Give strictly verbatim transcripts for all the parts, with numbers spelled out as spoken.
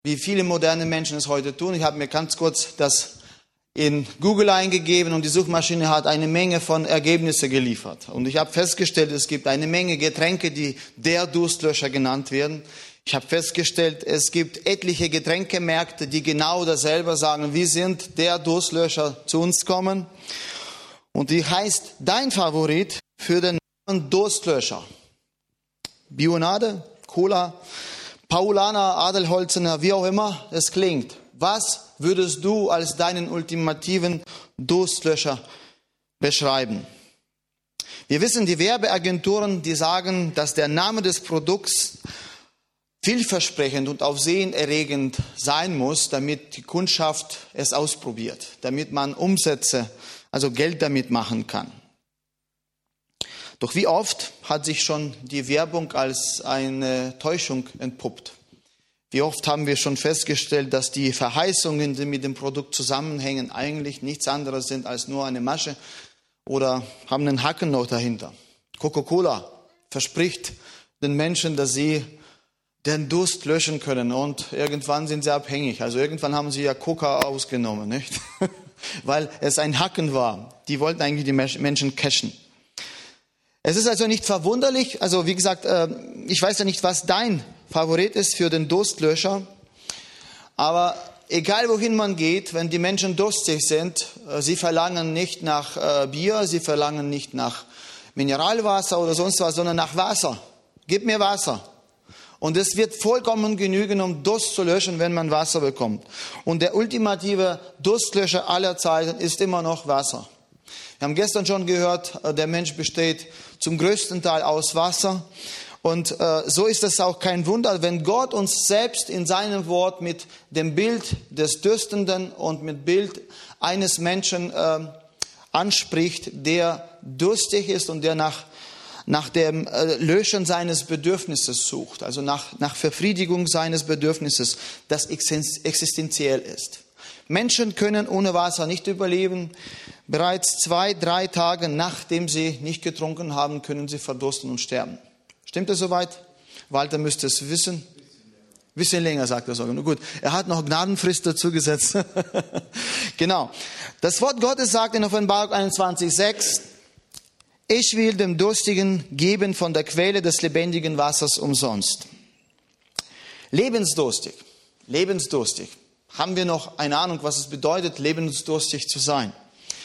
wie viele moderne Menschen es heute tun. Ich habe mir ganz kurz das in Google eingegeben und die Suchmaschine hat eine Menge von Ergebnissen geliefert. Und ich habe festgestellt, es gibt eine Menge Getränke, die der Durstlöscher genannt werden. Ich habe festgestellt, es gibt etliche Getränkemärkte, die genau dasselbe sagen. Wir sind der Durstlöscher, zu uns kommen. Und wie heißt dein Favorit für den Namen Durstlöscher? Bionade, Cola, Paulaner, Adelholzener, wie auch immer es klingt. Was würdest du als deinen ultimativen Durstlöscher beschreiben? Wir wissen, die Werbeagenturen, die sagen, dass der Name des Produkts vielversprechend und aufsehenerregend sein muss, damit die Kundschaft es ausprobiert, damit man Umsätze, also Geld damit machen kann. Doch wie oft hat sich schon die Werbung als eine Täuschung entpuppt? Wie oft haben wir schon festgestellt, dass die Verheißungen, die mit dem Produkt zusammenhängen, eigentlich nichts anderes sind als nur eine Masche oder haben einen Haken noch dahinter. Coca-Cola verspricht den Menschen, dass sie den Durst löschen können und irgendwann sind sie abhängig. Also irgendwann haben sie ja Coca ausgenommen, nicht? Weil es ein Haken war. Die wollten eigentlich die Menschen cashen. Es ist also nicht verwunderlich, also wie gesagt, ich weiß ja nicht, was dein Favorit ist für den Durstlöscher, aber egal wohin man geht, wenn die Menschen durstig sind, sie verlangen nicht nach Bier, sie verlangen nicht nach Mineralwasser oder sonst was, sondern nach Wasser. Gib mir Wasser. Und es wird vollkommen genügen, um Durst zu löschen, wenn man Wasser bekommt. Und der ultimative Durstlöscher aller Zeiten ist immer noch Wasser. Wir haben gestern schon gehört, der Mensch besteht zum größten Teil aus Wasser. Und äh, so ist es auch kein Wunder, wenn Gott uns selbst in seinem Wort mit dem Bild des Dürstenden und mit Bild eines Menschen äh, anspricht, der durstig ist und der nach, nach dem äh, Löschen seines Bedürfnisses sucht, also nach, nach Befriedigung seines Bedürfnisses, das existenziell ist. Menschen können ohne Wasser nicht überleben. Bereits zwei, drei Tage nachdem sie nicht getrunken haben, können sie verdursten und sterben. Stimmt das soweit? Walter müsste es wissen. Ein bisschen länger, sagt er sogar. Nur gut, er hat noch Gnadenfrist dazu gesetzt. Genau. Das Wort Gottes sagt in Offenbarung einundzwanzig sechs, ich will dem Durstigen geben von der Quelle des lebendigen Wassers umsonst. Lebensdurstig. Lebensdurstig. Haben wir noch eine Ahnung, was es bedeutet, lebensdurstig zu sein?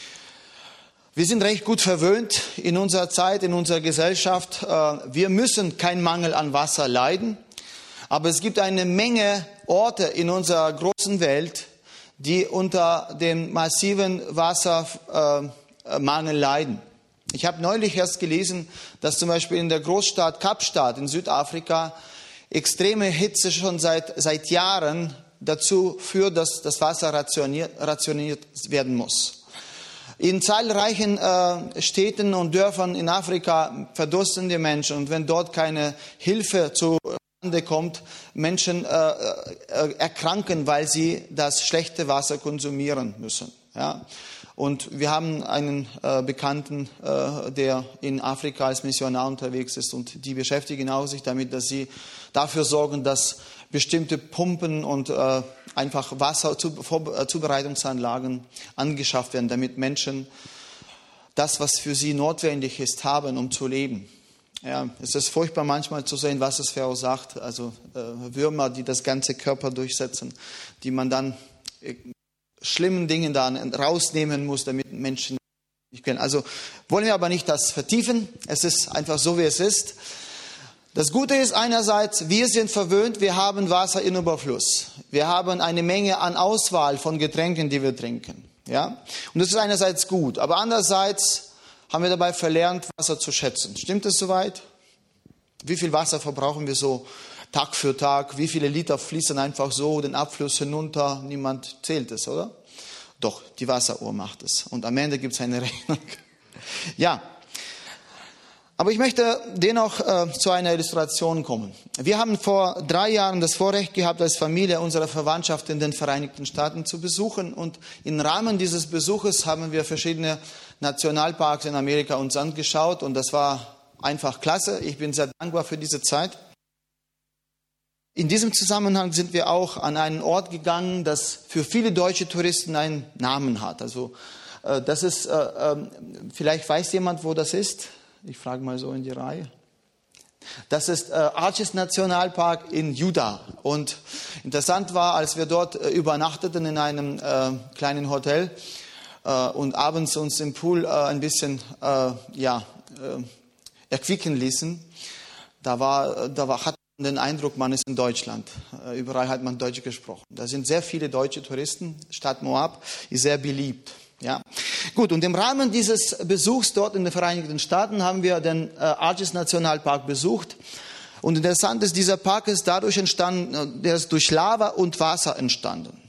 Wir sind recht gut verwöhnt in unserer Zeit, in unserer Gesellschaft. Wir müssen keinen Mangel an Wasser leiden. Aber es gibt eine Menge Orte in unserer großen Welt, die unter dem massiven Wassermangel leiden. Ich habe neulich erst gelesen, dass zum Beispiel in der Großstadt Kapstadt in Südafrika extreme Hitze schon seit, seit Jahren dazu führt, dass das Wasser rationiert, rationiert werden muss. In zahlreichen äh, Städten und Dörfern in Afrika verdursten die Menschen. Und wenn dort keine Hilfe zustande kommt, Menschen äh, äh, erkranken, weil sie das schlechte Wasser konsumieren müssen. Ja? Und wir haben einen äh, Bekannten, äh, der in Afrika als Missionar unterwegs ist. Und die beschäftigen auch sich damit, dass sie dafür sorgen, dass bestimmte Pumpen und äh, einfach Wasserzubereitungsanlagen angeschafft werden, damit Menschen das, was für sie notwendig ist, haben, um zu leben. Ja, es ist furchtbar manchmal zu sehen, was es verursacht. Also äh, Würmer, die das ganze Körper durchsetzen, die man dann äh, schlimmen Dingen dann rausnehmen muss, damit Menschen nicht können. Also wollen wir aber nicht das vertiefen. Es ist einfach so, wie es ist. Das Gute ist einerseits, wir sind verwöhnt, wir haben Wasser in Überfluss. Wir haben eine Menge an Auswahl von Getränken, die wir trinken. Ja? Und das ist einerseits gut. Aber andererseits haben wir dabei verlernt, Wasser zu schätzen. Stimmt das soweit? Wie viel Wasser verbrauchen wir so Tag für Tag? Wie viele Liter fließen einfach so den Abfluss hinunter? Niemand zählt es, oder? Doch, die Wasseruhr macht es. Und am Ende gibt es eine Rechnung. Ja. Aber ich möchte dennoch äh, zu einer Illustration kommen. Wir haben vor drei Jahren das Vorrecht gehabt, als Familie unsere Verwandtschaft in den Vereinigten Staaten zu besuchen. Und im Rahmen dieses Besuches haben wir verschiedene Nationalparks in Amerika uns angeschaut. Und das war einfach klasse. Ich bin sehr dankbar für diese Zeit. in diesem Zusammenhang sind wir auch an einen Ort gegangen, das für viele deutsche Touristen einen Namen hat. Also äh, das ist, äh, äh, vielleicht weiß jemand, wo das ist. Ich frage mal so in die Reihe. Das ist äh, Arches Nationalpark in Utah. Und interessant war, als wir dort äh, übernachteten in einem äh, kleinen Hotel äh, und abends uns im Pool äh, ein bisschen äh, ja, äh, erquicken ließen, da war, da war, hat man den Eindruck, man ist in Deutschland. Äh, überall hat man Deutsch gesprochen. Da sind sehr viele deutsche Touristen. Stadt Moab ist sehr beliebt. Ja, gut. Und im Rahmen dieses Besuchs dort in den Vereinigten Staaten haben wir den äh, Arches Nationalpark besucht. Und interessant ist, dieser Park ist dadurch entstanden, der ist durch Lava und Wasser entstanden.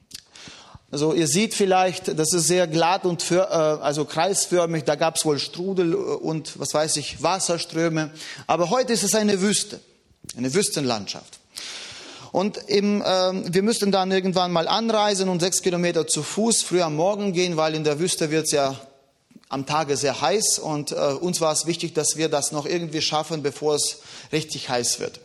Also ihr seht vielleicht, das ist sehr glatt und für, äh, also kreisförmig. Da gab es wohl Strudel und was weiß ich, Wasserströme. Aber heute ist es eine Wüste, eine Wüstenlandschaft. Und im, äh, wir müssten dann irgendwann mal anreisen und sechs Kilometer zu Fuß früh am Morgen gehen, weil in der Wüste wird es ja am Tage sehr heiß. Und äh, uns war es wichtig, dass wir das noch irgendwie schaffen, bevor es richtig heiß wird.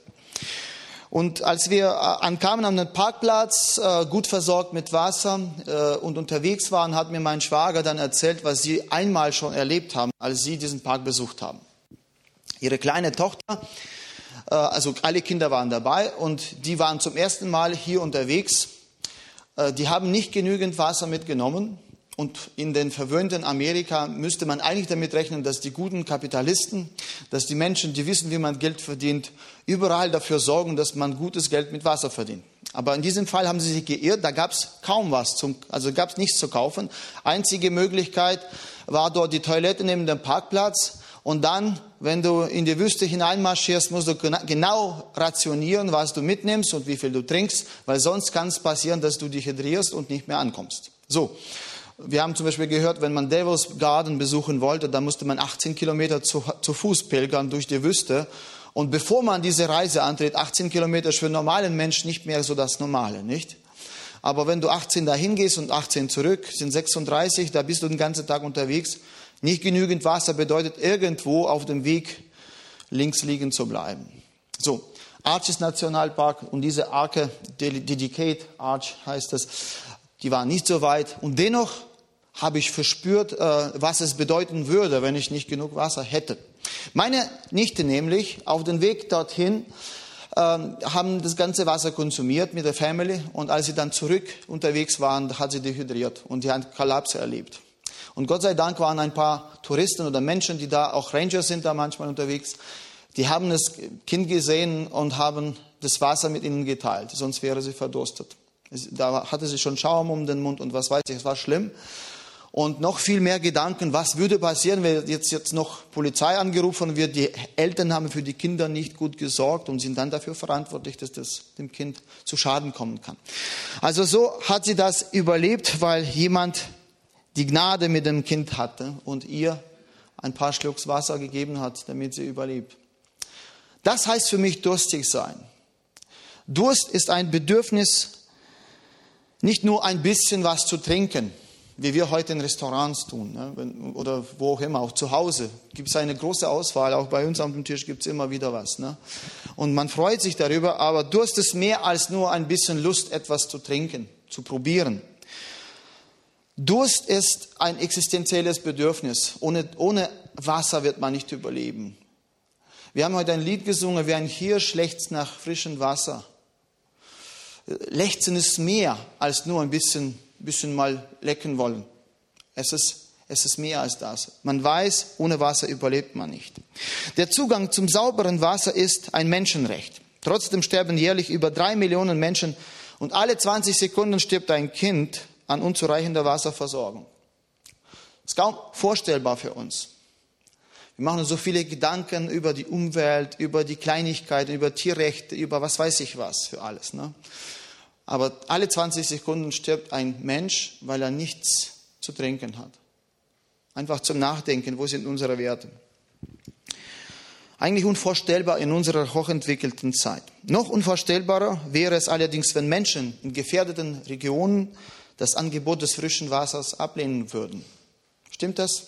Und als wir äh, ankamen an den Parkplatz, äh, gut versorgt mit Wasser äh, und unterwegs waren, hat mir mein Schwager dann erzählt, was sie einmal schon erlebt haben, als sie diesen Park besucht haben. Ihre kleine Tochter, also alle Kinder waren dabei und die waren zum ersten Mal hier unterwegs. Die haben nicht genügend Wasser mitgenommen und in den verwöhnten Amerika müsste man eigentlich damit rechnen, dass die guten Kapitalisten, dass die Menschen, die wissen, wie man Geld verdient, überall dafür sorgen, dass man gutes Geld mit Wasser verdient. Aber in diesem Fall haben sie sich geirrt, da gab es kaum was, zum, also gab es nichts zu kaufen. Einzige Möglichkeit war dort die Toilette neben dem Parkplatz. Und dann, wenn du in die Wüste hineinmarschierst, musst du genau rationieren, was du mitnimmst und wie viel du trinkst, weil sonst kann es passieren, dass du dehydrierst und nicht mehr ankommst. So, wir haben zum Beispiel gehört, wenn man Devil's Garden besuchen wollte, dann musste man achtzehn Kilometer zu, zu Fuß pilgern durch die Wüste. Und bevor man diese Reise antritt, achtzehn Kilometer ist für einen normalen Menschen nicht mehr so das Normale, nicht? Aber wenn du achtzehn dahin gehst und achtzehn zurück, sind sechsunddreißig, da bist du den ganzen Tag unterwegs. Nicht genügend Wasser bedeutet, irgendwo auf dem Weg links liegen zu bleiben. So, Arches Nationalpark und diese Arke, Dedicate Arch heißt das, die war nicht so weit. Und dennoch habe ich verspürt, was es bedeuten würde, wenn ich nicht genug Wasser hätte. Meine Nichte nämlich, auf dem Weg dorthin, haben das ganze Wasser konsumiert mit der Family. Und als sie dann zurück unterwegs waren, hat sie dehydriert und die hat Kollapse erlebt. Und Gott sei Dank waren ein paar Touristen oder Menschen, die da, auch Ranger sind da manchmal unterwegs, die haben das Kind gesehen und haben das Wasser mit ihnen geteilt, sonst wäre sie verdurstet. Da hatte sie schon Schaum um den Mund und was weiß ich, es war schlimm. Und noch viel mehr Gedanken, was würde passieren, wenn jetzt, jetzt noch Polizei angerufen wird, die Eltern haben für die Kinder nicht gut gesorgt und sind dann dafür verantwortlich, dass das dem Kind zu Schaden kommen kann. Also so hat sie das überlebt, weil jemand die Gnade mit dem Kind hatte und ihr ein paar Schlucks Wasser gegeben hat, damit sie überlebt. Das heißt für mich durstig sein. Durst ist ein Bedürfnis, nicht nur ein bisschen was zu trinken, wie wir heute in Restaurants tun, ne? Oder wo auch immer, auch zu Hause gibt es eine große Auswahl, auch bei uns auf dem Tisch gibt es immer wieder was. Ne? Und man freut sich darüber, aber Durst ist mehr als nur ein bisschen Lust, etwas zu trinken, zu probieren. Durst ist ein existenzielles Bedürfnis. Ohne, ohne Wasser wird man nicht überleben. Wir haben heute ein Lied gesungen, wie ein Hirsch lechzt nach frischem Wasser. Lechzen ist mehr als nur ein bisschen, bisschen mal lecken wollen. Es ist, es ist mehr als das. Man weiß, ohne Wasser überlebt man nicht. Der Zugang zum sauberen Wasser ist ein Menschenrecht. Trotzdem sterben jährlich über drei Millionen Menschen und alle zwanzig Sekunden stirbt ein Kind an unzureichender Wasserversorgung. Das ist kaum vorstellbar für uns. Wir machen uns so viele Gedanken über die Umwelt, über die Kleinigkeiten, über Tierrechte, über was weiß ich was für alles. Ne? Aber alle zwanzig Sekunden stirbt ein Mensch, weil er nichts zu trinken hat. Einfach zum Nachdenken, wo sind unsere Werte? Eigentlich unvorstellbar in unserer hochentwickelten Zeit. Noch unvorstellbarer wäre es allerdings, wenn Menschen in gefährdeten Regionen das Angebot des frischen Wassers ablehnen würden. Stimmt das?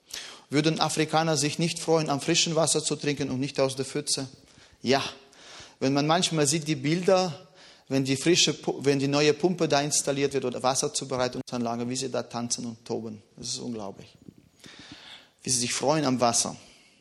Würden Afrikaner sich nicht freuen, am frischen Wasser zu trinken und nicht aus der Pfütze? Ja, Wenn man manchmal sieht die Bilder, wenn die frische, wenn die neue Pumpe da installiert wird oder Wasserzubereitungsanlage, wie sie da tanzen und toben. Das ist unglaublich. Wie sie sich freuen am Wasser.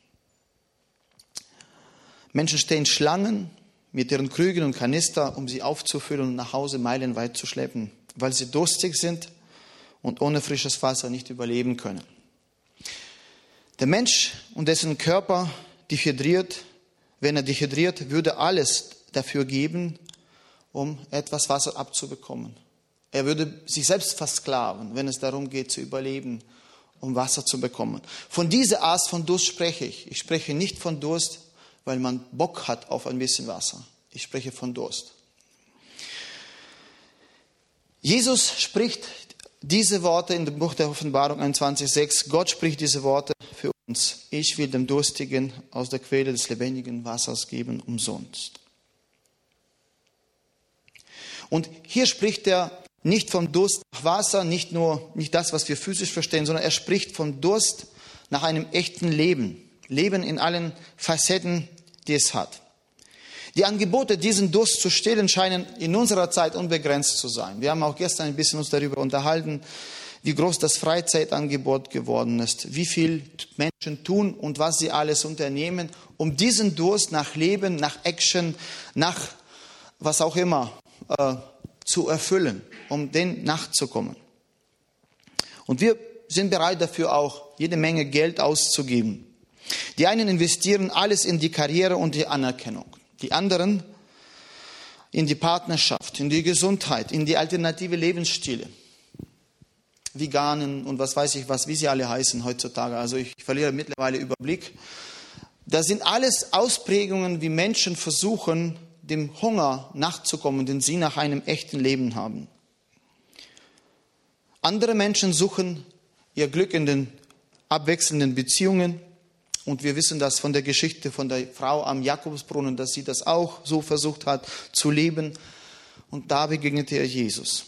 Menschen stehen Schlangen mit ihren Krügen und Kanister, um sie aufzufüllen und nach Hause meilenweit zu schleppen, weil sie durstig sind und ohne frisches Wasser nicht überleben können. Der Mensch und dessen Körper dehydriert, wenn er dehydriert, würde alles dafür geben, um etwas Wasser abzubekommen. Er würde sich selbst versklaven, wenn es darum geht, zu überleben, um Wasser zu bekommen. Von dieser Art von Durst spreche ich. Ich spreche nicht von Durst, weil man Bock hat auf ein bisschen Wasser. Ich spreche von Durst. Jesus spricht diese Worte in dem Buch der Offenbarung einundzwanzig sechs. Gott spricht diese Worte für uns. Ich will dem Durstigen aus der Quelle des lebendigen Wassers geben, umsonst. Und hier spricht er nicht vom Durst nach Wasser, nicht nur nicht das, was wir physisch verstehen, sondern er spricht vom Durst nach einem echten Leben. Leben in allen Facetten, die es hat. Die Angebote, diesen Durst zu stillen, scheinen in unserer Zeit unbegrenzt zu sein. Wir haben auch gestern ein bisschen uns darüber unterhalten, wie groß das Freizeitangebot geworden ist, wie viel Menschen tun und was sie alles unternehmen, um diesen Durst nach Leben, nach Action, nach was auch immer äh, zu erfüllen, um dem nachzukommen. Und wir sind bereit dafür auch, jede Menge Geld auszugeben. Die einen investieren alles in die Karriere und die Anerkennung. Die anderen in die Partnerschaft, in die Gesundheit, in die alternative Lebensstile. Veganen und was weiß ich was, wie sie alle heißen heutzutage. Also ich verliere mittlerweile Überblick. Das sind alles Ausprägungen, wie Menschen versuchen, dem Hunger nachzukommen, den sie nach einem echten Leben haben. Andere Menschen suchen ihr Glück in den abwechselnden Beziehungen. Und wir wissen das von der Geschichte von der Frau am Jakobsbrunnen, dass sie das auch so versucht hat zu leben. Und da begegnete er Jesus.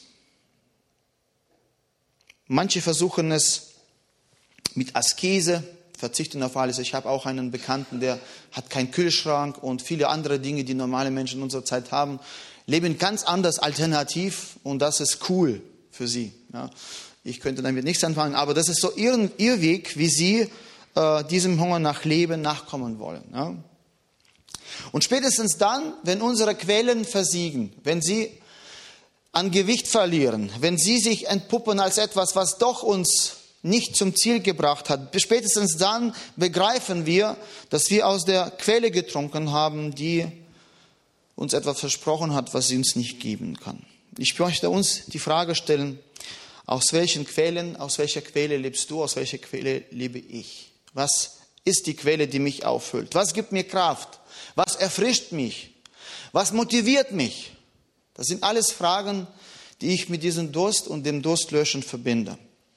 Manche versuchen es mit Askese, verzichten auf alles. Ich habe auch einen Bekannten, der hat keinen Kühlschrank und viele andere Dinge, die normale Menschen in unserer Zeit haben, leben ganz anders alternativ und das ist cool für sie. Ja, ich könnte damit nichts anfangen, aber das ist so ihr, ihr Weg, wie sie äh, diesem Hunger nach Leben nachkommen wollen. Ja. Und spätestens dann, wenn unsere Quellen versiegen, wenn sie an Gewicht verlieren, wenn sie sich entpuppen als etwas, was doch uns nicht zum Ziel gebracht hat, spätestens dann begreifen wir, dass wir aus der Quelle getrunken haben, die uns etwas versprochen hat, was sie uns nicht geben kann. Ich möchte uns die Frage stellen, aus welchen Quellen, aus welcher Quelle lebst du, aus welcher Quelle lebe ich? Was ist die Quelle, die mich auffüllt? Was gibt mir Kraft? Was erfrischt mich? Was motiviert mich? Das sind alles Fragen, die ich mit diesem Durst und dem Durstlöschen verbinde.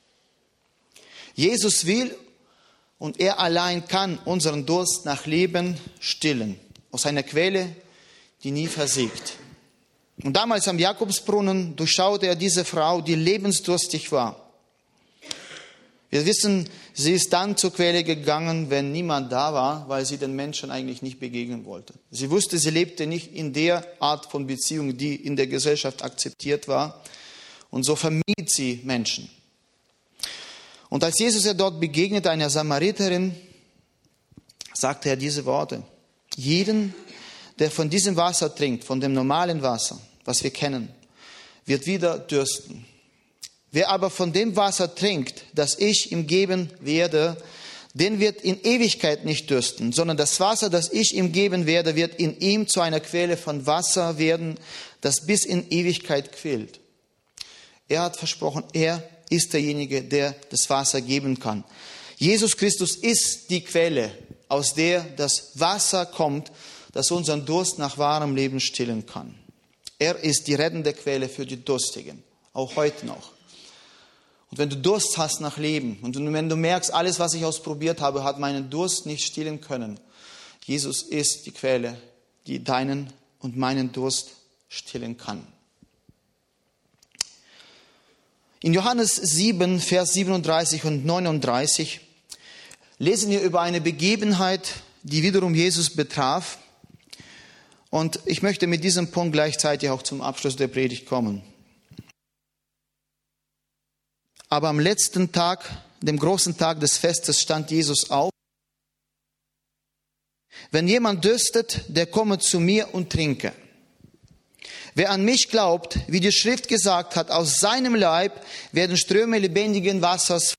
Jesus will und er allein kann unseren Durst nach Leben stillen. Aus einer Quelle, die nie versiegt. Und damals am Jakobsbrunnen durchschaute er diese Frau, die lebensdurstig war. Wir wissen, sie ist dann zur Quelle gegangen, wenn niemand da war, weil sie den Menschen eigentlich nicht begegnen wollte. Sie wusste, sie lebte nicht in der Art von Beziehung, die in der Gesellschaft akzeptiert war. Und so vermied sie Menschen. Und als Jesus ihr dort begegnete, einer Samariterin, sagte er diese Worte. Jeden, der von diesem Wasser trinkt, von dem normalen Wasser, was wir kennen, wird wieder dürsten. Wer aber von dem Wasser trinkt, das ich ihm geben werde, den wird in Ewigkeit nicht dürsten, sondern das Wasser, das ich ihm geben werde, wird in ihm zu einer Quelle von Wasser werden, das bis in Ewigkeit quillt. Er hat versprochen, er ist derjenige, der das Wasser geben kann. Jesus Christus ist die Quelle, aus der das Wasser kommt, das unseren Durst nach wahrem Leben stillen kann. Er ist die rettende Quelle für die Durstigen, auch heute noch. Und wenn du Durst hast nach Leben und wenn du merkst, alles, was ich ausprobiert habe, hat meinen Durst nicht stillen können, Jesus ist die Quelle, die deinen und meinen Durst stillen kann. In Johannes sieben, Vers siebenunddreißig und neununddreißig lesen wir über eine Begebenheit, die wiederum Jesus betraf. Und ich möchte mit diesem Punkt gleichzeitig auch zum Abschluss der Predigt kommen. Aber am letzten Tag, dem großen Tag des Festes, stand Jesus auf. Wenn jemand dürstet, der komme zu mir und trinke. Wer an mich glaubt, wie die Schrift gesagt hat, aus seinem Leib werden Ströme lebendigen Wassers.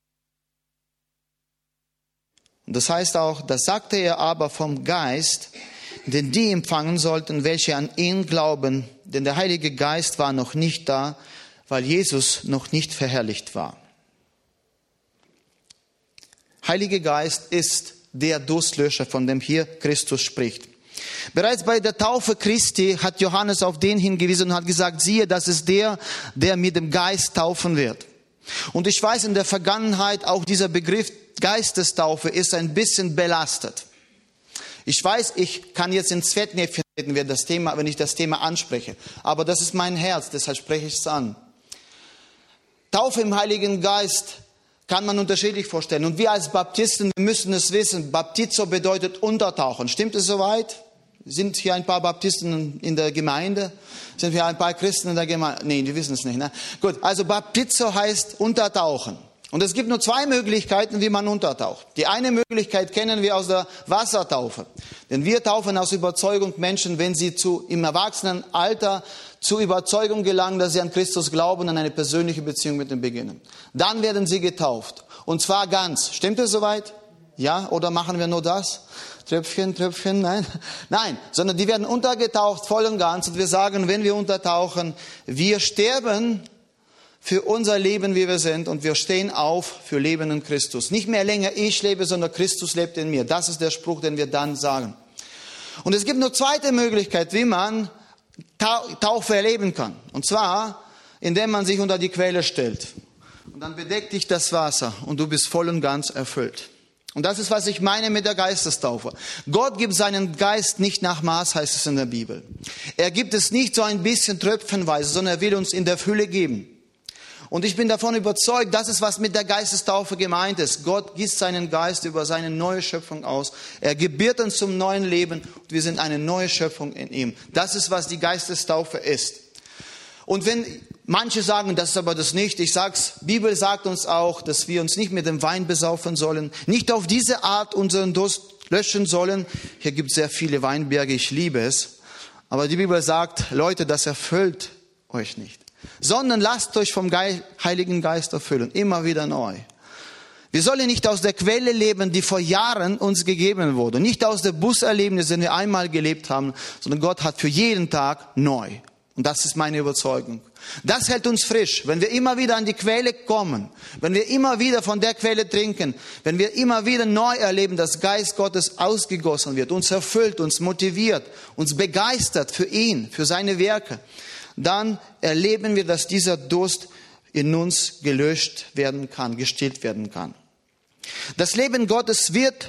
Und das heißt auch, das sagte er aber vom Geist, den die empfangen sollten, welche an ihn glauben. Denn der Heilige Geist war noch nicht da, weil Jesus noch nicht verherrlicht war. Heiliger Geist ist der Durstlöscher, von dem hier Christus spricht. Bereits bei der Taufe Christi hat Johannes auf den hingewiesen und hat gesagt, siehe, das ist der, der mit dem Geist taufen wird. Und ich weiß, in der Vergangenheit auch dieser Begriff Geistestaufe ist ein bisschen belastet. Ich weiß, ich kann jetzt ins Fettnäpfchen treten, wenn das Thema, wenn ich das Thema anspreche. Aber das ist mein Herz, deshalb spreche ich es an. Taufe im Heiligen Geist kann man unterschiedlich vorstellen. Und wir als Baptisten, wir müssen es wissen, Baptizo bedeutet untertauchen. Stimmt es soweit? Sind hier ein paar Baptisten in der Gemeinde? Sind hier ein paar Christen in der Gemeinde? Nee, die wissen es nicht. Ne? Gut, also Baptizo heißt untertauchen. Und es gibt nur zwei Möglichkeiten, wie man untertaucht. Die eine Möglichkeit kennen wir aus der Wassertaufe. Denn wir taufen aus Überzeugung Menschen, wenn sie zu, im Erwachsenenalter zur Überzeugung gelangen, dass sie an Christus glauben und eine persönliche Beziehung mit ihm beginnen. Dann werden sie getauft. Und zwar ganz. Stimmt es soweit? Ja? Oder machen wir nur das? Tröpfchen, Tröpfchen, nein. Nein, sondern die werden untergetaucht voll und ganz. Und wir sagen, wenn wir untertauchen, wir sterben für unser Leben, wie wir sind, und wir stehen auf für Leben in Christus. Nicht mehr länger ich lebe, sondern Christus lebt in mir. Das ist der Spruch, den wir dann sagen. Und es gibt eine zweite Möglichkeit, wie man Taufe erleben kann. Und zwar, indem man sich unter die Quelle stellt. Und dann bedeckt dich das Wasser und du bist voll und ganz erfüllt. Und das ist, was ich meine mit der Geistestaufe. Gott gibt seinen Geist nicht nach Maß, heißt es in der Bibel. Er gibt es nicht so ein bisschen tröpfchenweise, sondern er will uns in der Fülle geben. Und ich bin davon überzeugt, das ist, was mit der Geistestaufe gemeint ist. Gott gießt seinen Geist über seine neue Schöpfung aus. Er gebiert uns zum neuen Leben und wir sind eine neue Schöpfung in ihm. Das ist, was die Geistestaufe ist. Und wenn manche sagen, das ist aber das nicht, ich sag's, Bibel sagt uns auch, dass wir uns nicht mit dem Wein besaufen sollen, nicht auf diese Art unseren Durst löschen sollen. Hier gibt es sehr viele Weinberge, ich liebe es. Aber die Bibel sagt, Leute, das erfüllt euch nicht. Sondern lasst euch vom Heiligen Geist erfüllen, immer wieder neu. Wir sollen nicht aus der Quelle leben, die vor Jahren uns gegeben wurde. Nicht aus der Buserlebnisse, die wir einmal gelebt haben, sondern Gott hat für jeden Tag neu. Und das ist meine Überzeugung. Das hält uns frisch, wenn wir immer wieder an die Quelle kommen, wenn wir immer wieder von der Quelle trinken, wenn wir immer wieder neu erleben, dass Geist Gottes ausgegossen wird, uns erfüllt, uns motiviert, uns begeistert für ihn, für seine Werke. Dann erleben wir, dass dieser Durst in uns gelöscht werden kann, gestillt werden kann. Das Leben Gottes wird,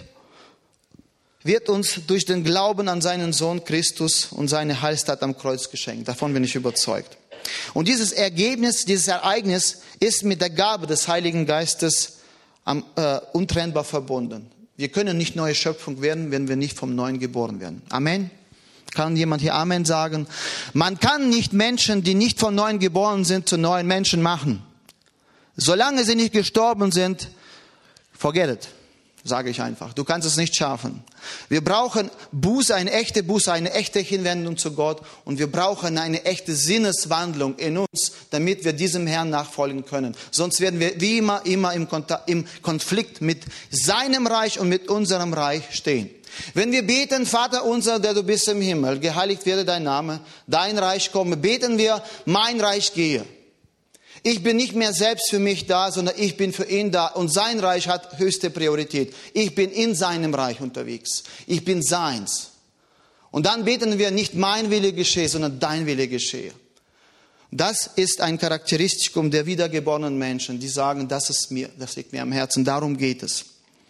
wird uns durch den Glauben an seinen Sohn Christus und seine Heilstat am Kreuz geschenkt. Davon bin ich überzeugt. Und dieses Ergebnis, dieses Ereignis ist mit der Gabe des Heiligen Geistes am, äh, untrennbar verbunden. Wir können nicht neue Schöpfung werden, wenn wir nicht vom Neuen geboren werden. Amen. Kann jemand hier Amen sagen? Man kann nicht Menschen, die nicht von Neuem geboren sind, zu neuen Menschen machen. Solange sie nicht gestorben sind, forget it, sage ich einfach. Du kannst es nicht schaffen. Wir brauchen Buße, eine echte Buße, eine echte Hinwendung zu Gott. Und wir brauchen eine echte Sinneswandlung in uns, damit wir diesem Herrn nachfolgen können. Sonst werden wir wie immer, immer im Konflikt mit seinem Reich und mit unserem Reich stehen. Wenn wir beten, Vater unser, der du bist im Himmel, geheiligt werde dein Name, dein Reich komme, beten wir, mein Reich gehe. Ich bin nicht mehr selbst für mich da, sondern ich bin für ihn da und sein Reich hat höchste Priorität. Ich bin in seinem Reich unterwegs. Ich bin seins. Und dann beten wir nicht mein Wille geschehe, sondern dein Wille geschehe. Das ist ein Charakteristikum der wiedergeborenen Menschen, die sagen, das ist mir, das liegt mir am Herzen, darum geht es.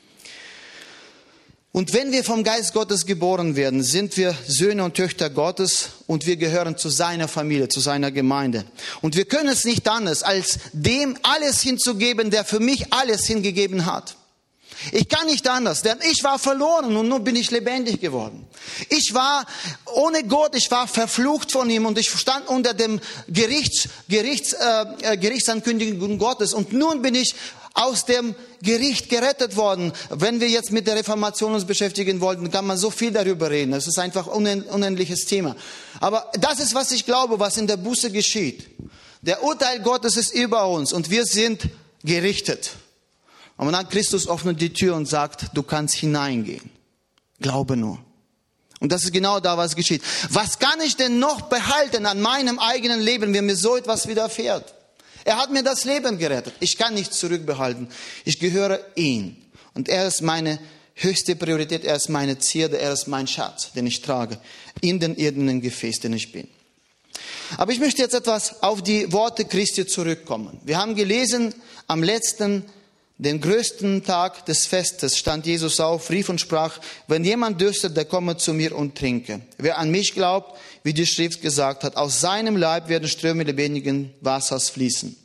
Und wenn wir vom Geist Gottes geboren werden, sind wir Söhne und Töchter Gottes und wir gehören zu seiner Familie, zu seiner Gemeinde. Und wir können es nicht anders, als dem alles hinzugeben, der für mich alles hingegeben hat. Ich kann nicht anders, denn ich war verloren und nun bin ich lebendig geworden. Ich war ohne Gott, ich war verflucht von ihm und ich stand unter dem Gerichts, Gerichts, äh, Gerichtsankündigung Gottes und nun bin ich aus dem Gericht gerettet worden. Wenn wir jetzt mit der Reformation uns beschäftigen wollten, kann man so viel darüber reden. Das ist einfach ein unendliches Thema. Aber das ist, was ich glaube, was in der Buße geschieht. Der Urteil Gottes ist über uns und wir sind gerichtet. Und dann Christus öffnet die Tür und sagt, du kannst hineingehen. Glaube nur. Und das ist genau da, was geschieht. Was kann ich denn noch behalten an meinem eigenen Leben, wenn mir so etwas widerfährt? Er hat mir das Leben gerettet. Ich kann nichts zurückbehalten. Ich gehöre ihm. Und er ist meine höchste Priorität. Er ist meine Zierde. Er ist mein Schatz, den ich trage. In den irdenen Gefäß, den ich bin. Aber ich möchte jetzt etwas auf die Worte Christi zurückkommen. Wir haben gelesen, am letzten, den größten Tag des Festes stand Jesus auf, rief und sprach, wenn jemand dürstet, der komme zu mir und trinke. Wer an mich glaubt, wie die Schrift gesagt hat, aus seinem Leib werden Ströme lebendigen Wassers fließen.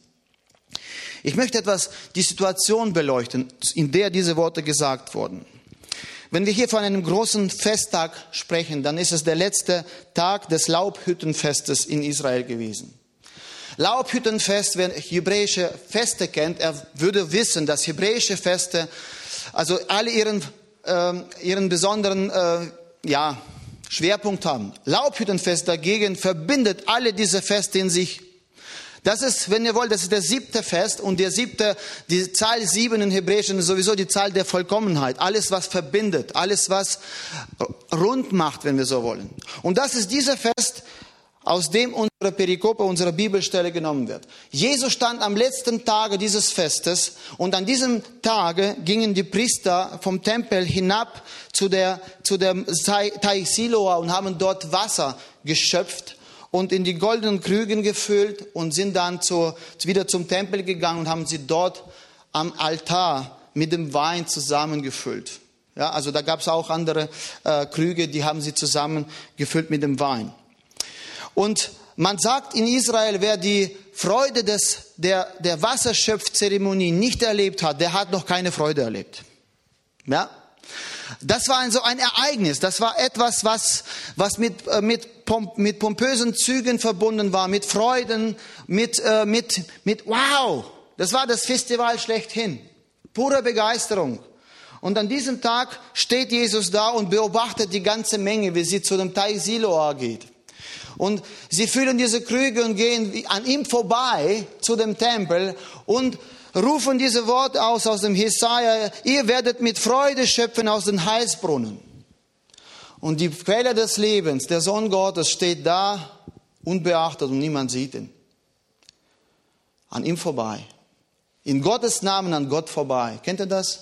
Ich möchte etwas die Situation beleuchten, in der diese Worte gesagt wurden. Wenn wir hier von einem großen Festtag sprechen, dann ist es der letzte Tag des Laubhüttenfestes in Israel gewesen. Laubhüttenfest, wer hebräische Feste kennt, er würde wissen, dass hebräische Feste, also alle ihren, äh, ihren besonderen äh, ja, Schwerpunkt haben. Laubhüttenfest dagegen verbindet alle diese Feste in sich. Das ist, wenn ihr wollt, das ist das siebte Fest und der siebte, die Zahl sieben in Hebräischen ist sowieso die Zahl der Vollkommenheit. Alles, was verbindet, alles, was rund macht, wenn wir so wollen. Und das ist dieser Fest, aus dem unsere Perikope, unsere Bibelstelle genommen wird. Jesus stand am letzten Tage dieses Festes und an diesem Tage gingen die Priester vom Tempel hinab zu der, zu dem Teich Siloa und haben dort Wasser geschöpft und in die goldenen Krügen gefüllt und sind dann zu, wieder zum Tempel gegangen und haben sie dort am Altar mit dem Wein zusammengefüllt. Ja, also da gab es auch andere äh, Krüge, die haben sie zusammengefüllt mit dem Wein. Und man sagt in Israel, wer die Freude des, der, der Wasserschöpfzeremonie nicht erlebt hat, der hat noch keine Freude erlebt. Ja? Das war ein, so ein Ereignis, das war etwas, was, was mit, mit, pomp, mit pompösen Zügen verbunden war, mit Freuden, mit, mit, mit wow, das war das Festival schlechthin, pure Begeisterung. Und an diesem Tag steht Jesus da und beobachtet die ganze Menge, wie sie zu dem Teich Siloa geht. Und sie füllen diese Krüge und gehen an ihm vorbei zu dem Tempel und rufen diese Worte aus aus dem Jesaja, ihr werdet mit Freude schöpfen aus den Heilsbrunnen. Und die Quelle des Lebens, der Sohn Gottes, steht da unbeachtet und niemand sieht ihn. An ihm vorbei. In Gottes Namen an Gott vorbei. Kennt ihr das?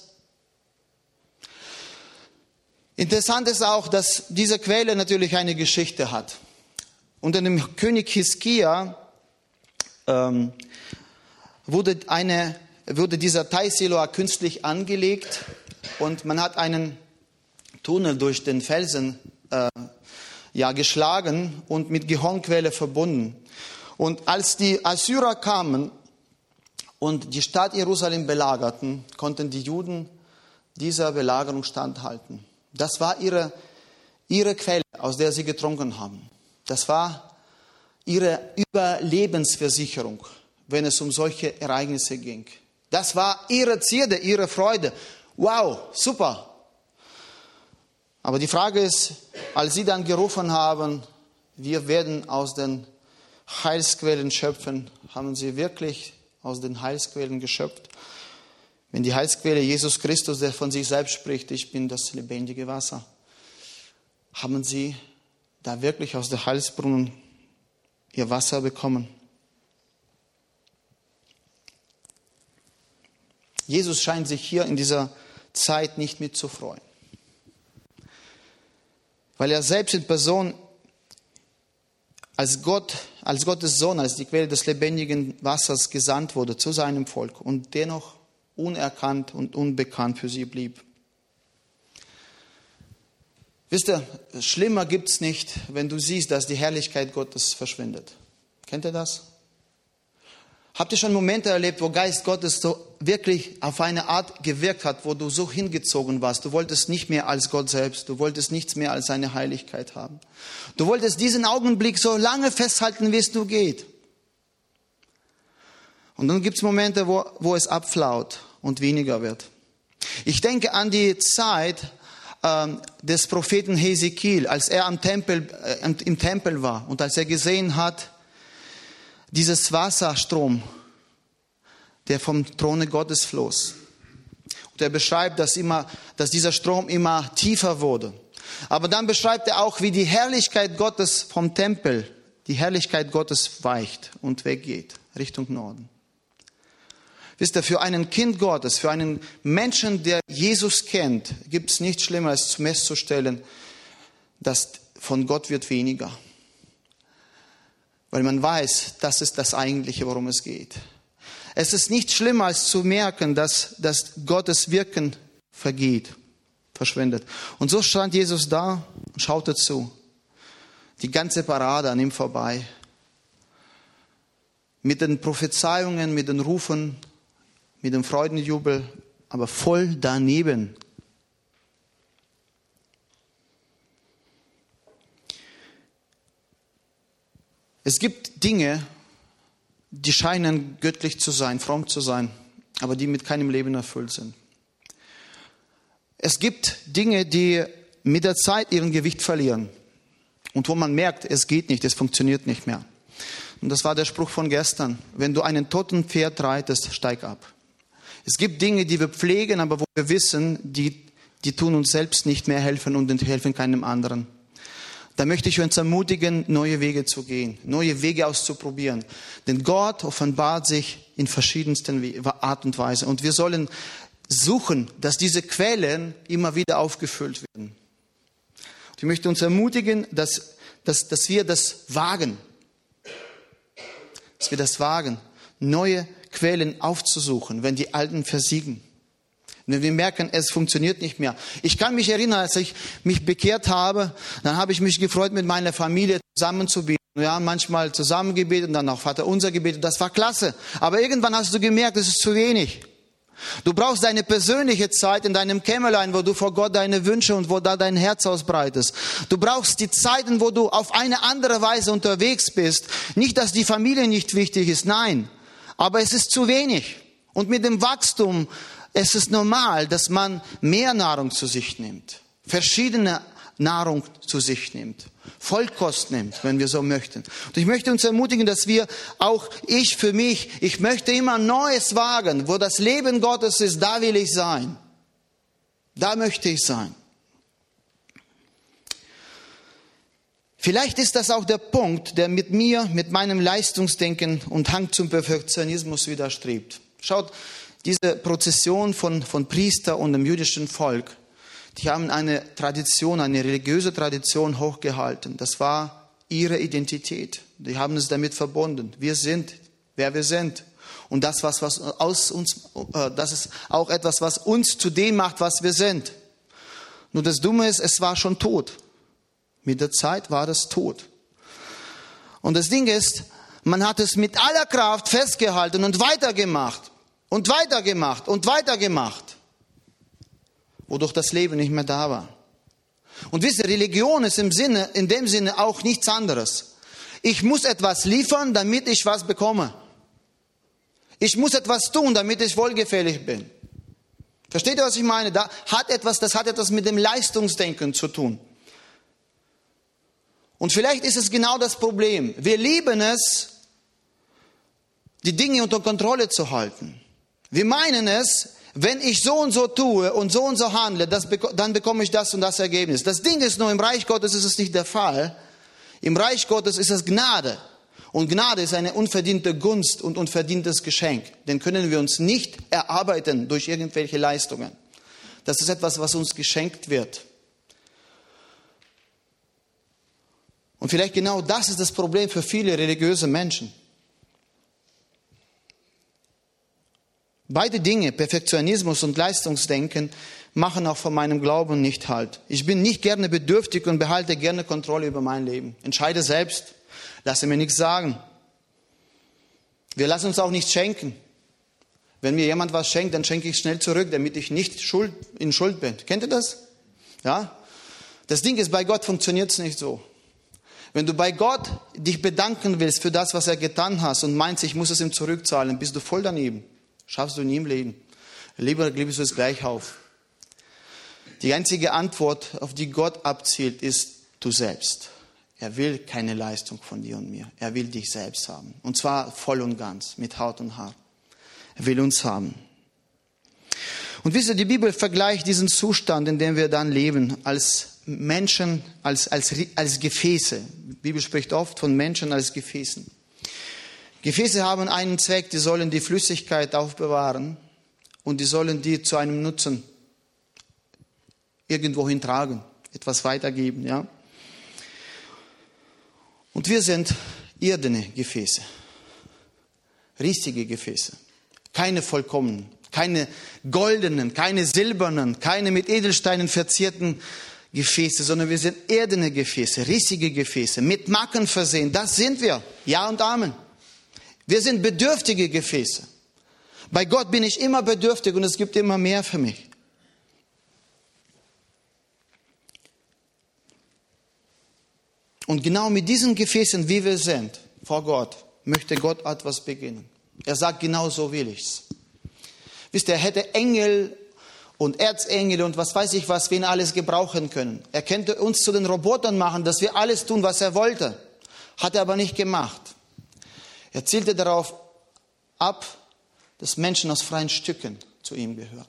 Interessant ist auch, dass diese Quelle natürlich eine Geschichte hat. Unter dem König Hiskia ähm, wurde, eine, wurde dieser Teich Siloa künstlich angelegt und man hat einen Tunnel durch den Felsen äh, ja, geschlagen und mit Gihonquelle verbunden. Und als die Assyrer kamen und die Stadt Jerusalem belagerten, konnten die Juden dieser Belagerung standhalten. Das war ihre, ihre Quelle, aus der sie getrunken haben. Das war ihre Überlebensversicherung, wenn es um solche Ereignisse ging. Das war ihre Zierde, ihre Freude. Wow, super. Aber die Frage ist, als sie dann gerufen haben, wir werden aus den Heilsquellen schöpfen, haben sie wirklich aus den Heilsquellen geschöpft? Wenn die Heilsquelle Jesus Christus, der von sich selbst spricht, ich bin das lebendige Wasser, haben sie da wirklich aus der Heilsbrunnen ihr Wasser bekommen? Jesus scheint sich hier in dieser Zeit nicht mit zu freuen, weil er selbst in Person als Gott, als Gottes Sohn, als die Quelle des lebendigen Wassers gesandt wurde zu seinem Volk und dennoch unerkannt und unbekannt für sie blieb. Wisst ihr, schlimmer gibt es nicht, wenn du siehst, dass die Herrlichkeit Gottes verschwindet. Kennt ihr das? Habt ihr schon Momente erlebt, wo Geist Gottes so wirklich auf eine Art gewirkt hat, wo du so hingezogen warst? Du wolltest nicht mehr als Gott selbst. Du wolltest nichts mehr als seine Heiligkeit haben. Du wolltest diesen Augenblick so lange festhalten, wie es nur geht. Und dann gibt es Momente, wo, wo es abflaut und weniger wird. Ich denke an die Zeit ähm, des Propheten Hesekiel, als er am Tempel, äh, im Tempel war und als er gesehen hat, dieses Wasserstrom, der vom Throne Gottes floss. Und er beschreibt, dass, immer, dass dieser Strom immer tiefer wurde. Aber dann beschreibt er auch, wie die Herrlichkeit Gottes vom Tempel, die Herrlichkeit Gottes weicht und weggeht, Richtung Norden. Wisst ihr, für einen Kind Gottes, für einen Menschen, der Jesus kennt, gibt es nichts Schlimmeres, als festzustellen, dass von Gott wird weniger. Weil man weiß, das ist das Eigentliche, worum es geht. Es ist nicht schlimmer, als zu merken, dass, dass Gottes Wirken vergeht, verschwindet. Und so stand Jesus da und schaute zu. Die ganze Parade an ihm vorbei. Mit den Prophezeiungen, mit den Rufen, mit dem Freudenjubel, aber voll daneben. Es gibt Dinge, die scheinen göttlich zu sein, fromm zu sein, aber die mit keinem Leben erfüllt sind. Es gibt Dinge, die mit der Zeit ihren Gewicht verlieren und wo man merkt, es geht nicht, es funktioniert nicht mehr. Und das war der Spruch von gestern. Wenn du einen toten Pferd reitest, steig ab. Es gibt Dinge, die wir pflegen, aber wo wir wissen, die, die tun uns selbst nicht mehr helfen und helfen keinem anderen. Da möchte ich uns ermutigen, neue Wege zu gehen, neue Wege auszuprobieren. Denn Gott offenbart sich in verschiedensten Art und Weise. Und wir sollen suchen, dass diese Quellen immer wieder aufgefüllt werden. Und ich möchte uns ermutigen, dass, dass, dass wir das wagen. Dass wir das wagen, neue Quellen aufzusuchen, wenn die alten versiegen. Wenn wir merken, es funktioniert nicht mehr. Ich kann mich erinnern, als ich mich bekehrt habe, dann habe ich mich gefreut, mit meiner Familie zusammen zu beten. Ja, manchmal zusammen gebetet und dann auch Vater unser gebetet. Das war klasse. Aber irgendwann hast du gemerkt, es ist zu wenig. Du brauchst deine persönliche Zeit in deinem Kämmerlein, wo du vor Gott deine Wünsche und wo da dein Herz ausbreitest. Du brauchst die Zeiten, wo du auf eine andere Weise unterwegs bist. Nicht, dass die Familie nicht wichtig ist, nein. Aber es ist zu wenig. Und mit dem Wachstum, es ist normal, dass man mehr Nahrung zu sich nimmt. Verschiedene Nahrung zu sich nimmt. Vollkost nimmt, wenn wir so möchten. Und ich möchte uns ermutigen, dass wir, auch ich für mich, ich möchte immer Neues wagen. Wo das Leben Gottes ist, da will ich sein. Da möchte ich sein. Vielleicht ist das auch der Punkt, der mit mir, mit meinem Leistungsdenken und Hang zum Perfektionismus widerstrebt. Schaut, diese Prozession von, von Priester und dem jüdischen Volk, die haben eine Tradition, eine religiöse Tradition hochgehalten. Das war ihre Identität. Die haben es damit verbunden. Wir sind, wer wir sind. Und das, was, was aus uns, das ist auch etwas, was uns zu dem macht, was wir sind. Nur das Dumme ist, es war schon tot. Mit der Zeit war es tot. Und das Ding ist, man hat es mit aller Kraft festgehalten und weitergemacht. Und weitergemacht und weitergemacht. Wodurch das Leben nicht mehr da war. Und wisst ihr, Religion ist im Sinne, in dem Sinne auch nichts anderes. Ich muss etwas liefern, damit ich was bekomme. Ich muss etwas tun, damit ich wohlgefällig bin. Versteht ihr, was ich meine? Da hat etwas, das hat etwas mit dem Leistungsdenken zu tun. Und vielleicht ist es genau das Problem. Wir lieben es, die Dinge unter Kontrolle zu halten. Wir meinen es, wenn ich so und so tue und so und so handle, das, dann bekomme ich das und das Ergebnis. Das Ding ist nur, im Reich Gottes ist es nicht der Fall. Im Reich Gottes ist es Gnade. Und Gnade ist eine unverdiente Gunst und unverdientes Geschenk. Den können wir uns nicht erarbeiten durch irgendwelche Leistungen. Das ist etwas, was uns geschenkt wird. Und vielleicht genau das ist das Problem für viele religiöse Menschen. Beide Dinge, Perfektionismus und Leistungsdenken, machen auch von meinem Glauben nicht Halt. Ich bin nicht gerne bedürftig und behalte gerne Kontrolle über mein Leben. Entscheide selbst, lasse mir nichts sagen. Wir lassen uns auch nichts schenken. Wenn mir jemand was schenkt, dann schenke ich schnell zurück, damit ich nicht Schuld, in Schuld bin. Kennt ihr das? Ja? Das Ding ist, bei Gott funktioniert es nicht so. Wenn du bei Gott dich bedanken willst für das, was er getan hat und meinst, ich muss es ihm zurückzahlen, bist du voll daneben. Schaffst du nie im Leben. Lieber gibst du es gleich auf. Die einzige Antwort, auf die Gott abzielt, ist du selbst. Er will keine Leistung von dir und mir. Er will dich selbst haben. Und zwar voll und ganz, mit Haut und Haar. Er will uns haben. Und wisst ihr, die Bibel vergleicht diesen Zustand, in dem wir dann leben, als Menschen, als, als, als Gefäße. Die Bibel spricht oft von Menschen als Gefäßen. Gefäße haben einen Zweck, die sollen die Flüssigkeit aufbewahren und die sollen die zu einem Nutzen irgendwohin tragen, etwas weitergeben, ja. Und wir sind irdene Gefäße, riesige Gefäße, keine vollkommenen, keine goldenen, keine silbernen, keine mit Edelsteinen verzierten Gefäße, sondern wir sind irdene Gefäße, riesige Gefäße, mit Macken versehen. Das sind wir. Ja und Amen. Wir sind bedürftige Gefäße. Bei Gott bin ich immer bedürftig und es gibt immer mehr für mich. Und genau mit diesen Gefäßen, wie wir sind, vor Gott, möchte Gott etwas beginnen. Er sagt, genau so will ich's. Wisst ihr, er hätte Engel und Erzengel und was weiß ich was, wen alles gebrauchen können. Er könnte uns zu den Robotern machen, dass wir alles tun, was er wollte. Hat er aber nicht gemacht. Er zielte darauf ab, dass Menschen aus freien Stücken zu ihm gehören.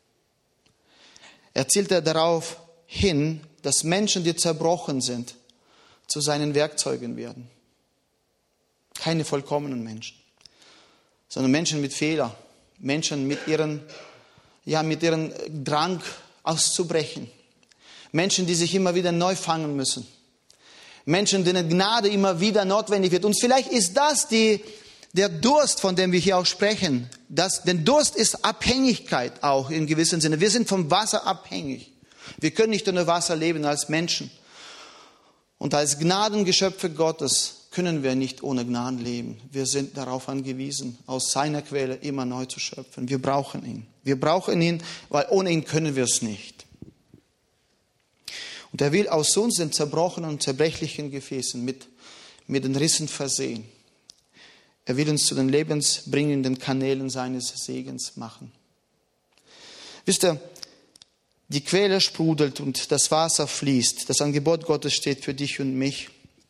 Er zielte darauf hin, dass Menschen, die zerbrochen sind, zu seinen Werkzeugen werden. Keine vollkommenen Menschen, sondern Menschen mit Fehler, Menschen mit ihren, ja, mit ihrem Drang auszubrechen. Menschen, die sich immer wieder neu fangen müssen. Menschen, denen Gnade immer wieder notwendig wird. Und vielleicht ist das die, der Durst, von dem wir hier auch sprechen. Das, denn Durst ist Abhängigkeit auch in gewissem Sinne. Wir sind vom Wasser abhängig. Wir können nicht ohne Wasser leben als Menschen. Und als Gnadengeschöpfe Gottes können wir nicht ohne Gnaden leben. Wir sind darauf angewiesen, aus seiner Quelle immer neu zu schöpfen. Wir brauchen ihn. Wir brauchen ihn, weil ohne ihn können wir es nicht. Und er will aus uns den zerbrochenen und zerbrechlichen Gefäßen mit, mit den Rissen versehen. Er will uns zu den lebensbringenden Kanälen seines Segens machen. Wisst ihr, die Quelle sprudelt und das Wasser fließt. Das Angebot Gottes steht für dich und mich.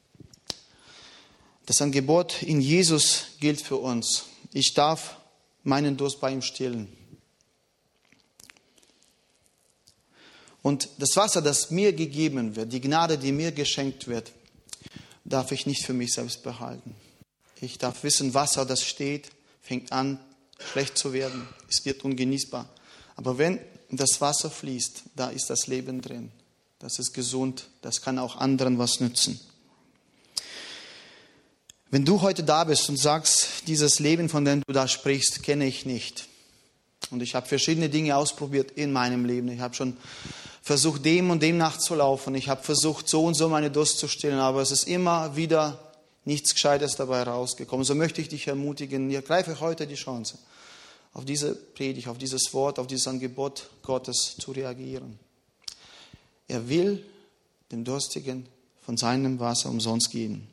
Das Angebot in Jesus gilt für uns. Ich darf meinen Durst bei ihm stillen. Und das Wasser, das mir gegeben wird, die Gnade, die mir geschenkt wird, darf ich nicht für mich selbst behalten. Ich darf wissen, Wasser, das steht, fängt an, schlecht zu werden. Es wird ungenießbar. Aber wenn das Wasser fließt, da ist das Leben drin. Das ist gesund, das kann auch anderen was nützen. Wenn du heute da bist und sagst, dieses Leben, von dem du da sprichst, kenne ich nicht. Und ich habe verschiedene Dinge ausprobiert in meinem Leben. Ich habe schon versucht, dem und dem nachzulaufen. Ich habe versucht, so und so meine Durst zu stillen. Aber es ist immer wieder nichts Gescheites dabei rausgekommen. So möchte ich dich ermutigen, ergreife heute die Chance, auf diese Predigt, auf dieses Wort, auf dieses Angebot Gottes zu reagieren. Er will dem Durstigen von seinem Wasser umsonst geben.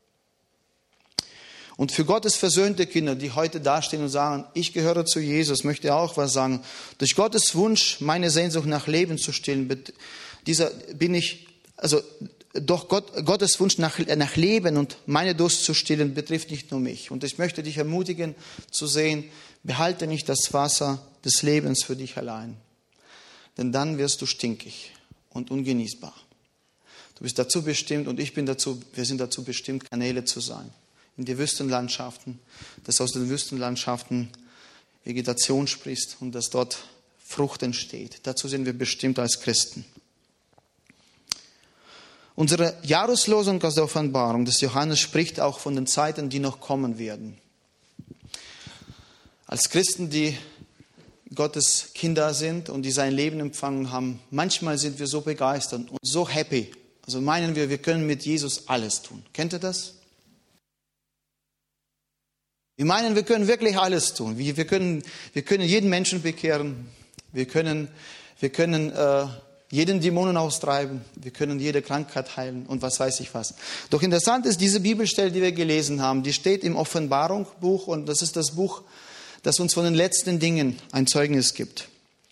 Und für Gottes versöhnte Kinder, die heute dastehen und sagen, ich gehöre zu Jesus, möchte er auch was sagen. Durch Gottes Wunsch, meine Sehnsucht nach Leben zu stillen, dieser bin ich, also doch Gott, Gottes Wunsch nach, nach Leben und meine Durst zu stillen, betrifft nicht nur mich. Und ich möchte dich ermutigen zu sehen, behalte nicht das Wasser des Lebens für dich allein. Denn dann wirst du stinkig und ungenießbar. Du bist dazu bestimmt und ich bin dazu, wir sind dazu bestimmt, Kanäle zu sein. In die Wüstenlandschaften, dass aus den Wüstenlandschaften Vegetation sprießt und dass dort Frucht entsteht. Dazu sind wir bestimmt als Christen. Unsere Jahreslosung aus der Offenbarung des Johannes spricht auch von den Zeiten, die noch kommen werden. Als Christen, die Gottes Kinder sind und die sein Leben empfangen haben, manchmal sind wir so begeistert und so happy. Also meinen wir, wir können mit Jesus alles tun. Kennt ihr das? Wir meinen, wir können wirklich alles tun. Wir, wir, können, wir können jeden Menschen bekehren. Wir können, wir können äh, jeden Dämonen austreiben. Wir können jede Krankheit heilen und was weiß ich was. Doch interessant ist diese Bibelstelle, die wir gelesen haben. Die steht im Offenbarungsbuch und das ist das Buch, das uns von den letzten Dingen ein Zeugnis gibt.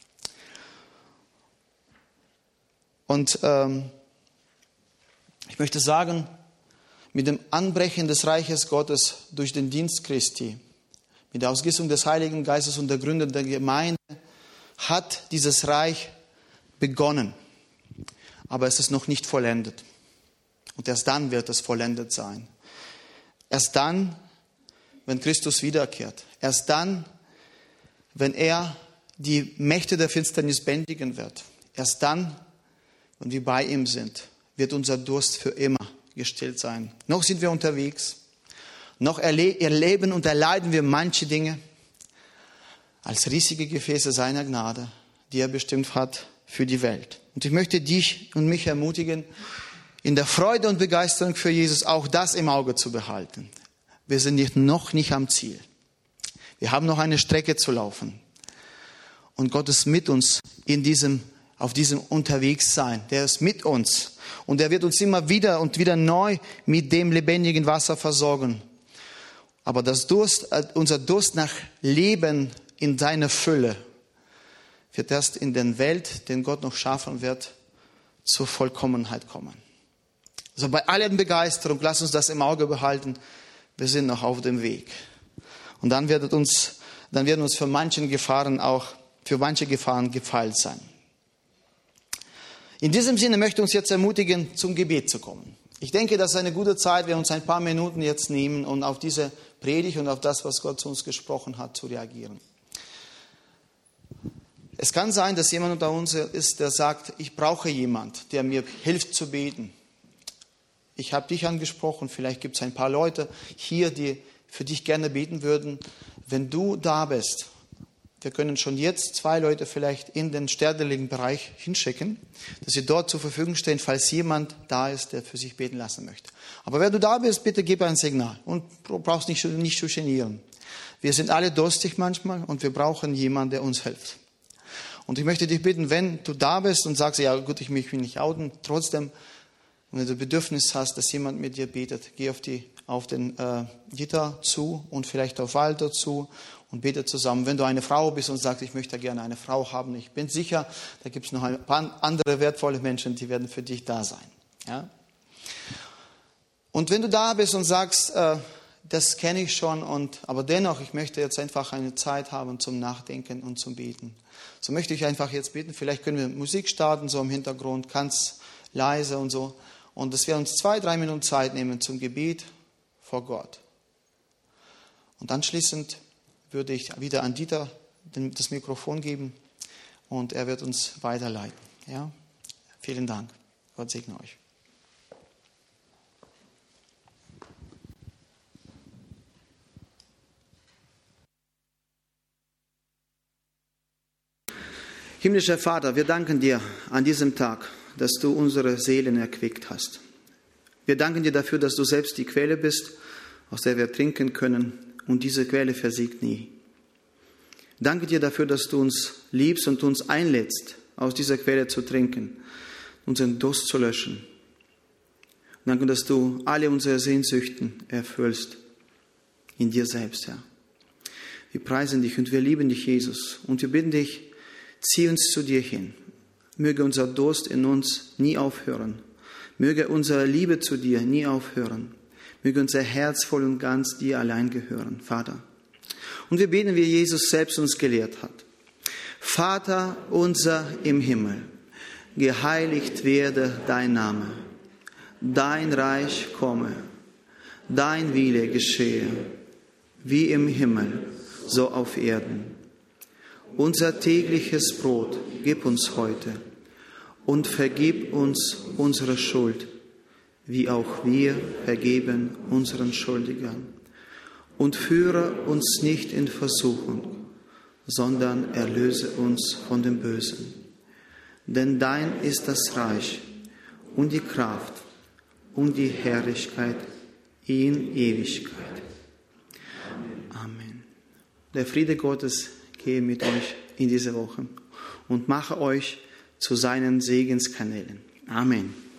Und ähm, ich möchte sagen, mit dem Anbrechen des Reiches Gottes durch den Dienst Christi, mit der Ausgießung des Heiligen Geistes und der Gründung der Gemeinde, hat dieses Reich begonnen. Aber es ist noch nicht vollendet. Und erst dann wird es vollendet sein. Erst dann, wenn Christus wiederkehrt. Erst dann, wenn er die Mächte der Finsternis bändigen wird. Erst dann, wenn wir bei ihm sind, wird unser Durst für immer gestillt sein. Noch sind wir unterwegs. Noch erle- erleben und erleiden wir manche Dinge als riesige Gefäße seiner Gnade, die er bestimmt hat für die Welt. Und ich möchte dich und mich ermutigen, in der Freude und Begeisterung für Jesus auch das im Auge zu behalten. Wir sind nicht, noch nicht am Ziel. Wir haben noch eine Strecke zu laufen. Und Gott ist mit uns in diesem, auf diesem Unterwegssein. Der ist mit uns. Und er wird uns immer wieder und wieder neu mit dem lebendigen Wasser versorgen. Aber das Durst, unser Durst nach Leben in seiner Fülle wird erst in der Welt, den Gott noch schaffen wird, zur Vollkommenheit kommen. Also bei aller Begeisterung, lasst uns das im Auge behalten, wir sind noch auf dem Weg. Und dann wird uns, dann werden uns für manche Gefahren auch, für manche Gefahren gefeilt sein. In diesem Sinne möchte ich uns jetzt ermutigen, zum Gebet zu kommen. Ich denke, das ist eine gute Zeit, wir uns ein paar Minuten jetzt nehmen, um auf diese Predigt und auf das, was Gott zu uns gesprochen hat, zu reagieren. Es kann sein, dass jemand unter uns ist, der sagt, ich brauche jemand, der mir hilft zu beten. Ich habe dich angesprochen, vielleicht gibt es ein paar Leute hier, die für dich gerne beten würden. Wenn du da bist, wir können schon jetzt zwei Leute vielleicht in den sterbligen Bereich hinschicken, dass sie dort zur Verfügung stehen, falls jemand da ist, der für sich beten lassen möchte. Aber wenn du da bist, bitte gib ein Signal und brauchst nicht, nicht zu genieren. Wir sind alle durstig manchmal und wir brauchen jemanden, der uns hilft. Und ich möchte dich bitten, wenn du da bist und sagst, ja gut, ich mich will nicht outen, trotzdem, wenn du Bedürfnis hast, dass jemand mit dir betet, geh auf, die, auf den äh, Gitter zu und vielleicht auf Walter zu und bete zusammen. Wenn du eine Frau bist und sagst, ich möchte gerne eine Frau haben, ich bin sicher, da gibt es noch ein paar andere wertvolle Menschen, die werden für dich da sein. Ja? Und wenn du da bist und sagst, äh, das kenne ich schon, und, aber dennoch, ich möchte jetzt einfach eine Zeit haben zum Nachdenken und zum Beten. So möchte ich einfach jetzt beten, vielleicht können wir Musik starten, so im Hintergrund, ganz leise und so. Und dass wir uns zwei, drei Minuten Zeit nehmen zum Gebet vor Gott. Und anschließend würde ich wieder an Dieter das Mikrofon geben und er wird uns weiterleiten. Ja? Vielen Dank. Gott segne euch. Himmlischer Vater, wir danken dir an diesem Tag, dass du unsere Seelen erquickt hast. Wir danken dir dafür, dass du selbst die Quelle bist, aus der wir trinken können, und diese Quelle versiegt nie. Danke dir dafür, dass du uns liebst und uns einlädst, aus dieser Quelle zu trinken, unseren Durst zu löschen. Danke, dass du alle unsere Sehnsüchten erfüllst in dir selbst, Herr. Wir preisen dich und wir lieben dich, Jesus, und wir bitten dich, zieh uns zu dir hin. Möge unser Durst in uns nie aufhören. Möge unsere Liebe zu dir nie aufhören. Möge unser Herz voll und ganz dir allein gehören, Vater. Und wir beten, wie Jesus selbst uns gelehrt hat. Vater unser im Himmel, geheiligt werde dein Name. Dein Reich komme, dein Wille geschehe, wie im Himmel, so auf Erden. Unser tägliches Brot gib uns heute und vergib uns unsere Schuld, wie auch wir vergeben unseren Schuldigern. Und führe uns nicht in Versuchung, sondern erlöse uns von dem Bösen. Denn dein ist das Reich und die Kraft und die Herrlichkeit in Ewigkeit. Der Friede Gottes gehe mit euch in diese Woche und mache euch zu seinen Segenskanälen. Amen.